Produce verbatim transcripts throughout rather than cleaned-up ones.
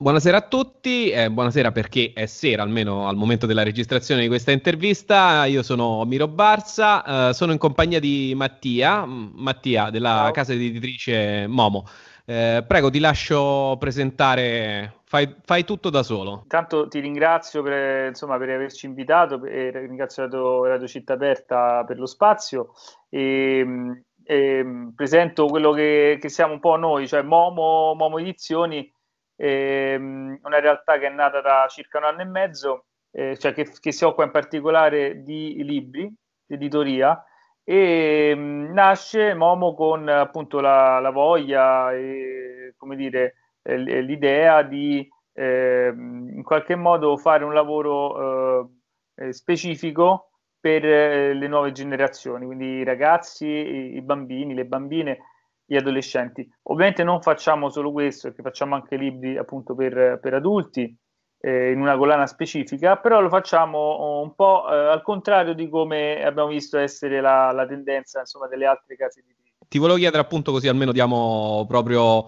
Buonasera a tutti, eh, buonasera perché è sera, almeno al momento della registrazione di questa intervista. Io sono Miro Barza, eh, sono in compagnia di Mattia, mm, Mattia della Ciao. casa editrice Momo. Eh, prego, ti lascio presentare, fai, fai tutto da solo. Intanto ti ringrazio per, insomma, per averci invitato e ringrazio Radio, Radio Città Aperta per lo spazio e, mh, e, mh, presento quello che, che siamo un po' noi, cioè Momo, Momo Edizioni, ehm, una realtà che è nata da circa un anno e mezzo, eh, cioè che, che si occupa in particolare di libri, di editoria, e mh, nasce Momo con appunto la, la voglia e, come dire, eh, l'idea di eh, in qualche modo fare un lavoro eh, eh, specifico per eh, le nuove generazioni, quindi i ragazzi, i, i bambini, le bambine, gli adolescenti. Ovviamente non facciamo solo questo, perché facciamo anche libri appunto per, per adulti, eh, in una collana specifica, però lo facciamo un po' eh, al contrario di come abbiamo visto essere la, la tendenza, insomma, delle altre case editrici. Ti volevo chiedere appunto così almeno diamo proprio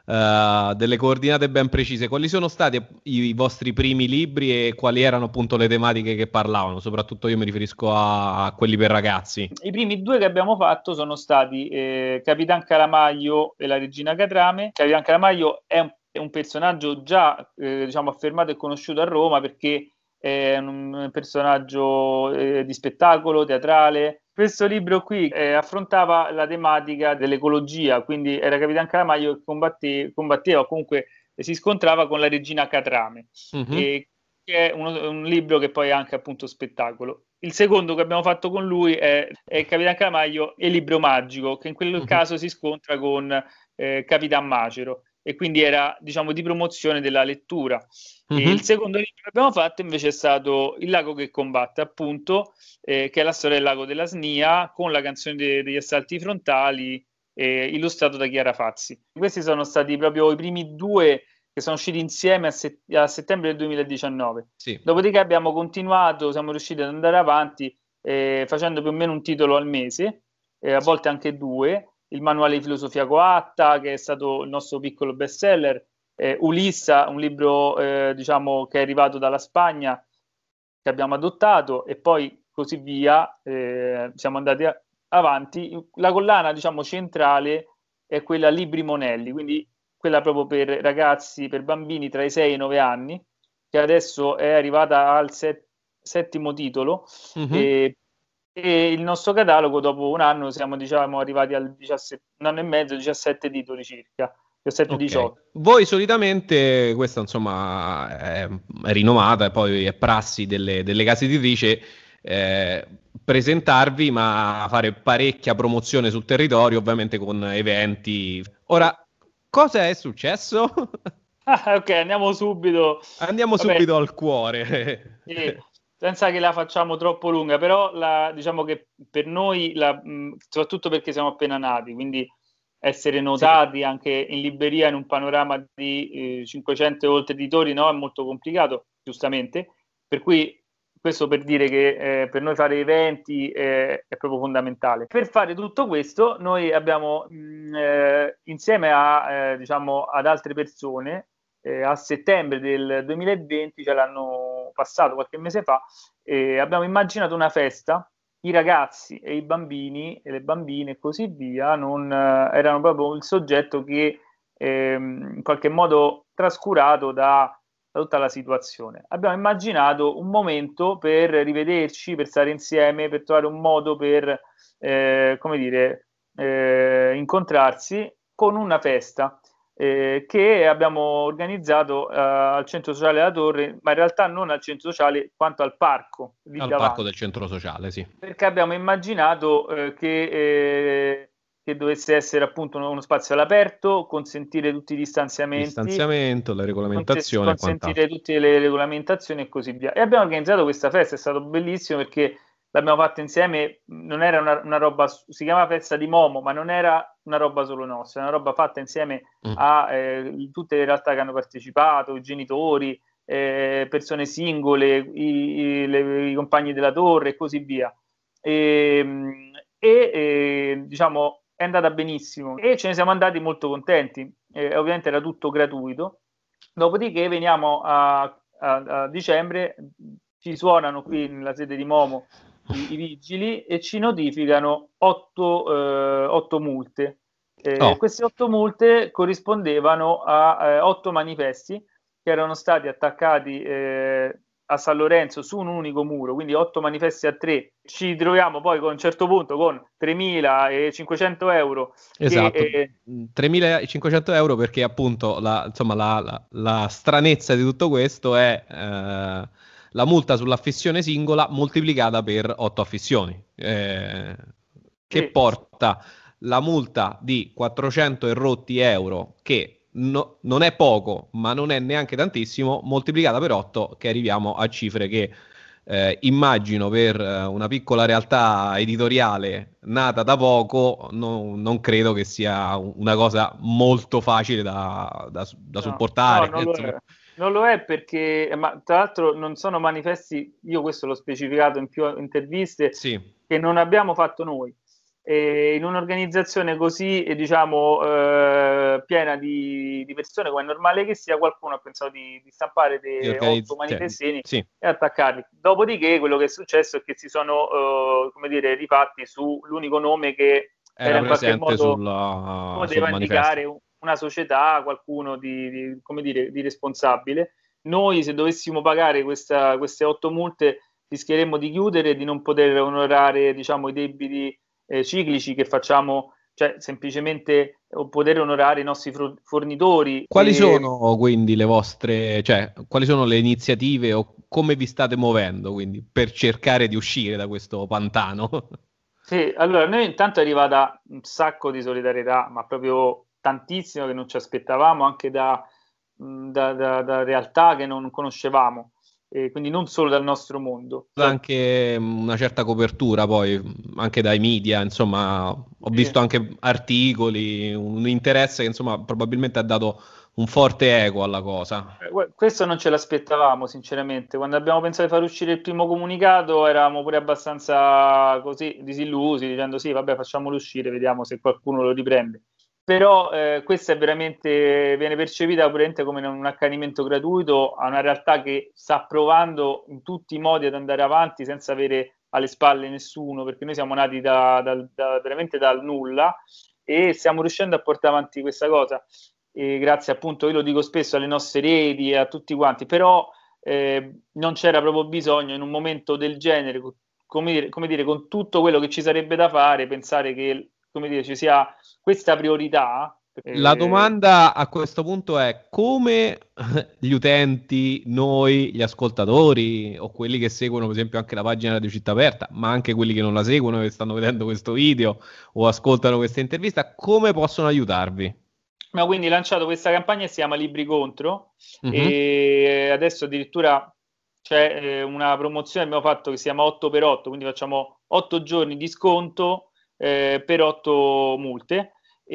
eh, delle coordinate ben precise. Quali sono stati i, i vostri primi libri e quali erano appunto le tematiche che parlavano? Soprattutto io mi riferisco a, a quelli per ragazzi. I primi due che abbiamo fatto sono stati eh, Capitan Calamaio e la regina Catrame. Capitan Calamaio è un, è un personaggio già eh, diciamo affermato e conosciuto a Roma perché è un personaggio eh, di spettacolo, teatrale. Questo libro qui eh, affrontava la tematica dell'ecologia, quindi era Capitan Calamaio che combatte, combatteva o comunque eh, si scontrava con la regina Catrame. Mhm. E che è uno, un libro che poi è anche appunto spettacolo. Il secondo che abbiamo fatto con lui è, è Capitan Calamaio e il libro magico, che in quel Mhm. caso si scontra con eh, Capitan Macero e quindi era diciamo di promozione della lettura. E il Mhm. secondo libro che abbiamo fatto invece è stato Il lago che combatte, appunto, eh, che è la storia del lago della Snia con la canzone de- degli assalti frontali, eh, illustrato da Chiara Fazzi. Questi sono stati proprio i primi due che sono usciti insieme a, set- a settembre del duemiladiciannove. Sì. Dopodiché abbiamo continuato, siamo riusciti ad andare avanti eh, facendo più o meno un titolo al mese, eh, a volte anche due. Il manuale di filosofia coatta, che è stato il nostro piccolo bestseller, eh, Ulissa, un libro eh, diciamo che è arrivato dalla Spagna, che abbiamo adottato, e poi così via. Eh, siamo andati a- avanti. La collana diciamo centrale è quella Libri Monelli, quindi quella proprio per ragazzi, per bambini tra i sei e i nove anni, che adesso è arrivata al set- settimo titolo, Mhm. e, e il nostro catalogo dopo un anno siamo diciamo arrivati al diciassette, un anno e mezzo, diciassette titoli circa, Ok. diciassette diciotto. Voi solitamente, questa insomma è, è rinomata e poi è prassi delle, delle case editrici, eh, presentarvi ma fare parecchia promozione sul territorio, ovviamente con eventi. Ora, cosa è successo? Ah, ok, andiamo subito. Andiamo Vabbè, subito al cuore. sì, senza che la facciamo troppo lunga, però la, diciamo che per noi, la, mh, soprattutto perché siamo appena nati, quindi essere Sì. notati anche in libreria in un panorama di eh, cinquecento e oltre editori, no, è molto complicato, giustamente. Per cui questo per dire che eh, per noi fare eventi eh, è proprio fondamentale. Per fare tutto questo, noi abbiamo mh, eh, insieme a, eh, diciamo, ad altre persone eh, a settembre del duemilaventi, cioè l'anno passato, qualche mese fa, eh, abbiamo immaginato una festa. I ragazzi e i bambini e le bambine e così via non, eh, erano proprio il soggetto che ehm, in qualche modo trascurato da, da tutta la situazione. Abbiamo immaginato un momento per rivederci, per stare insieme, per trovare un modo per, eh, come dire, eh, incontrarsi con una festa eh, che abbiamo organizzato eh, al centro sociale della Torre, ma in realtà non al centro sociale quanto al parco lì Al parco davanti, del centro sociale, sì. perché abbiamo immaginato eh, che, eh, che dovesse essere appunto uno, uno spazio all'aperto, consentire tutti i distanziamenti, Distanziamento, la contes- regolamentazione e consentire quant'altro. tutte le regolamentazioni e così via. E abbiamo organizzato questa festa, è stato bellissimo perché l'abbiamo fatta insieme, non era una, una roba, si chiama festa di Momo, ma non era una roba solo nostra, è una roba fatta insieme Mm. a eh, tutte le realtà che hanno partecipato, i genitori, eh, persone singole, i, i, le, i compagni della torre e così via. E, e eh, diciamo è andata benissimo e ce ne siamo andati molto contenti. Eh, ovviamente era tutto gratuito, Dopodiché veniamo a, a, a dicembre, ci suonano qui nella sede di Momo i, i vigili e ci notificano otto, eh, otto multe. Eh, Oh, queste otto multe corrispondevano a eh, otto manifesti che erano stati attaccati eh, a San Lorenzo su un unico muro, quindi otto manifesti a tre. Ci troviamo poi con un certo punto con tremilacinquecento euro. esatto, Che, eh, tremilacinquecento euro perché appunto la, insomma, la, la- la stranezza di tutto questo è eh, la multa sull'affissione singola moltiplicata per otto affissioni, eh, che sì, porta la multa di quattrocento e rotti euro, che no- non è poco, ma non è neanche tantissimo, moltiplicata per otto, che arriviamo a cifre che eh, immagino per eh, una piccola realtà editoriale nata da poco, no- non credo che sia una cosa molto facile da, da- da no, no, supportare. non lo Insomma. è. Non lo è perché, ma tra l'altro non sono manifesti, io questo l'ho specificato in più interviste, Sì, che non abbiamo fatto noi. E in un'organizzazione così, eh, diciamo, eh, piena di, di persone, come è normale che sia, qualcuno ha pensato di, di stampare di dei otto organizz- cioè, manifestini sì, e attaccarli. Dopodiché quello che è successo è che si sono, eh, come dire, rifatti sull'unico nome che era era in qualche presente modo sulla- sul poteva manifesto. indicare una società, qualcuno di, di, come dire, di responsabile. Noi, se dovessimo pagare questa, queste otto multe, rischieremmo di chiudere e di non poter onorare, diciamo, i debiti eh, ciclici che facciamo, cioè semplicemente poter onorare i nostri fornitori. Quali E, sono quindi le vostre, cioè, quali sono le iniziative o come vi state muovendo quindi per cercare di uscire da questo pantano? sì, allora noi intanto è arrivata un sacco di solidarietà, ma proprio tantissimo che non ci aspettavamo, anche da, mh, da, da- da realtà che non conoscevamo, e quindi non solo dal nostro mondo. Cioè, Anche mh, una certa copertura poi mh, anche dai media, insomma, ho sì. visto anche articoli, un interesse che insomma probabilmente ha dato un forte eco alla cosa. Eh, gua- Questo non ce l'aspettavamo, sinceramente. Quando abbiamo pensato di far uscire il primo comunicato, eravamo pure abbastanza così disillusi, dicendo sì, vabbè, facciamolo uscire, vediamo se qualcuno lo riprende. Però eh, questa è veramente, viene percepita veramente come un accanimento gratuito a una realtà che sta provando in tutti i modi ad andare avanti senza avere alle spalle nessuno, perché noi siamo nati da, da- da- veramente dal nulla e stiamo riuscendo a portare avanti questa cosa. E grazie appunto, io lo dico spesso, alle nostre reti e a tutti quanti, però eh, non c'era proprio bisogno in un momento del genere, come dire, come dire, con tutto quello che ci sarebbe da fare, pensare che, come dire, ci sia questa priorità. La Eh, domanda a questo punto è come gli utenti, noi, gli ascoltatori o quelli che seguono per esempio anche la pagina di Città Aperta, ma anche quelli che non la seguono, che stanno vedendo questo video o ascoltano questa intervista, come possono aiutarvi? ma quindi lanciato questa campagna che si chiama Libri Contro Mhm. e adesso addirittura c'è eh, una promozione che abbiamo fatto che si chiama otto per otto, quindi facciamo otto giorni di sconto eh, per otto multe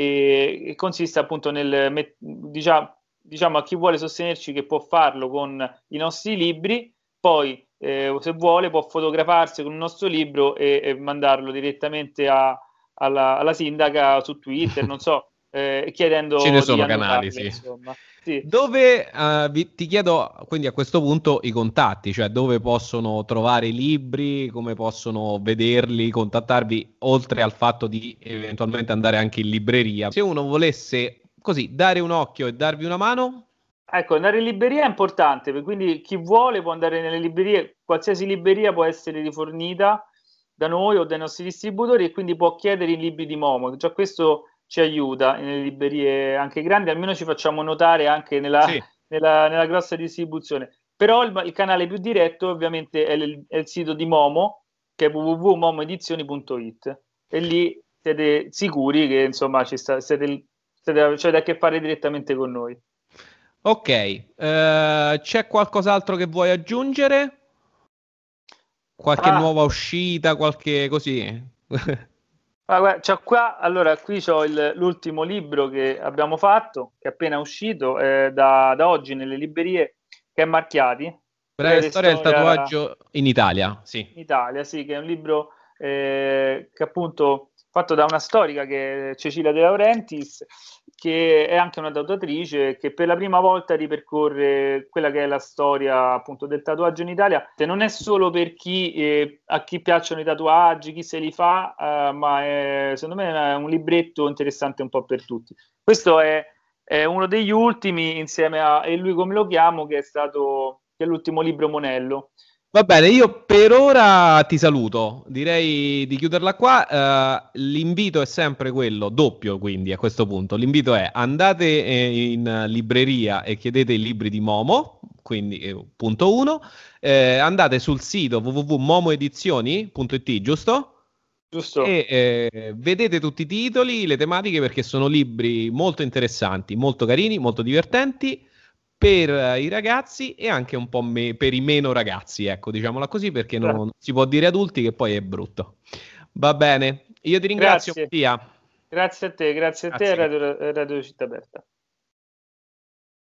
e, e consiste appunto nel met- diciamo, diciamo a chi vuole sostenerci che può farlo con i nostri libri, poi eh, se vuole può fotografarsi con il nostro libro e, e mandarlo direttamente a- alla, alla sindaca su Twitter, non so, eh, Ce ne chiedendo di sono canali, annotarle, sì. insomma. Sì. Dove, eh, vi- ti chiedo quindi a questo punto i contatti, cioè dove possono trovare i libri, come possono vederli, contattarvi, oltre al fatto di eventualmente andare anche in libreria. Se uno volesse così dare un occhio e darvi una mano, Ecco, andare in libreria è importante, per- quindi chi vuole può andare nelle librerie, qualsiasi libreria può essere rifornita da noi o dai nostri distributori e quindi può chiedere i libri di Momo. Già questo ci aiuta nelle librerie anche grandi, almeno ci facciamo notare anche nella, sì. nella- nella grossa distribuzione. Però il, il canale più diretto ovviamente è il, è il sito di Momo, che è w w w punto momo edizioni punto it e lì siete sicuri che insomma ci sta, siete, siete, cioè, da a che fare direttamente con noi. Ok, eh, c'è qualcos'altro che vuoi aggiungere? Qualche Ah, nuova uscita, qualche così? ah, guarda, c'ho qua, allora, qui c'ho il- l'ultimo libro che abbiamo fatto, che è appena uscito, eh, da, da oggi nelle librerie, che è Marchiati, Breve breve storia del storia tatuaggio in Italia, sì. in Italia, sì, che è un libro eh, che appunto fatto da una storica che è Cecilia De Laurentiis, che è anche una tatuatrice, che per la prima volta ripercorre quella che è la storia appunto del tatuaggio in Italia. Non è solo per chi eh, a chi piacciono i tatuaggi, chi se li fa, eh, ma è, secondo me è un libretto interessante un po' per tutti. Questo è, è uno degli ultimi, insieme a E lui come lo chiamo, che è stato che è l'ultimo libro Monello. Va bene, io per ora ti saluto, direi di chiuderla qua. Eh, l'invito è sempre quello, doppio quindi a questo punto. L'invito è andate eh, in libreria e chiedete i libri di Momo, quindi eh, punto uno. Eh, andate sul sito w w w punto momoedizioni punto it, giusto? Giusto? E eh, vedete tutti i titoli, le tematiche, perché sono libri molto interessanti, molto carini, molto divertenti per eh, i ragazzi e anche un po' me- per i meno ragazzi, ecco, diciamola così, perché non, non si può dire adulti che poi è brutto. Va bene, io ti ringrazio, Grazie. Mattia. Grazie a te, grazie a te, Grazie. Radio, Radio Città Aperta.